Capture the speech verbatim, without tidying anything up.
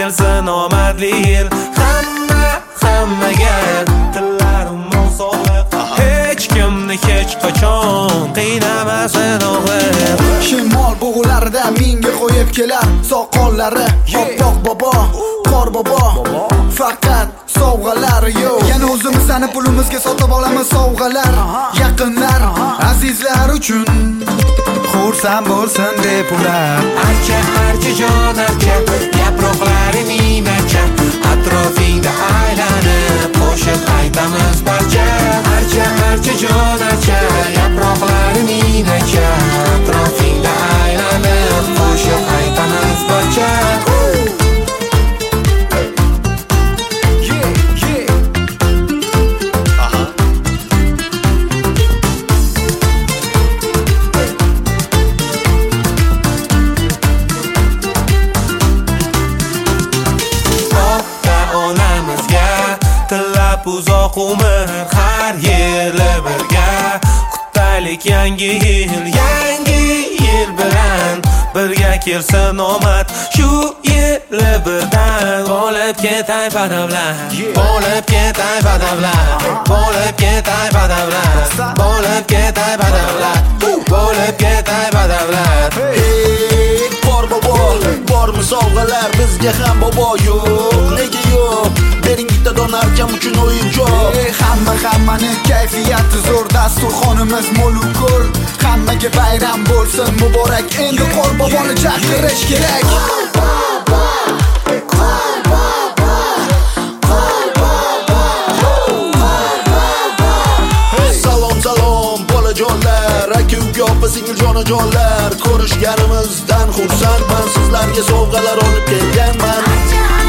kelsin omadli yil. Hamma hammaga tillarim sog'liq, hech kimni hech qachon qiynamasin og'ir. Shimol bug'ularida menga qo'yib kelar soqollari oppoq bobo, qor bobo. Faqat sovg'alar yo'q. Yana o'zimiz sani pulimizga sotib olamiz sovg'alar. Yaqinlar, azizlar uchun xursand bo'lsin deb ular. Archa archa jon archa, yaproqlari minglarcha, atrofingda aylanib qo'shiq aytamiz barcha. Archa archa jon archa, yaproqlari minglarcha, atrofingda aylanib qo'shiq aytamiz barcha. Uzoq umr har yili birga, qutaylik yangi yil, yangi yil bilan birga kelsin omad. Shu yili birdan bo'lib ketay badavlat, bo'lib ketay badavlat, bo'lib ketay badavlat, bo'lib ketay badavlat, bo'lib ketay badavlat. Hey, bor bobo, bormi sovg'alar bizga ham bobo? Yo'q, nega yo'q? Bering bitta dona archam uchun o'yinchoq. Ey, hamma hammani kayfiyati zo'r, dasturxonimiz mo'lu ko'l. Hammaga bayram bo'lsin muborak, endi qor boboni chaqirish kerak. Salom salom bolajonlar, aka uka opa singil jonajonlar. Ko'rishganimizdan xursandman, sizlarga sovg'alar olib kelganman.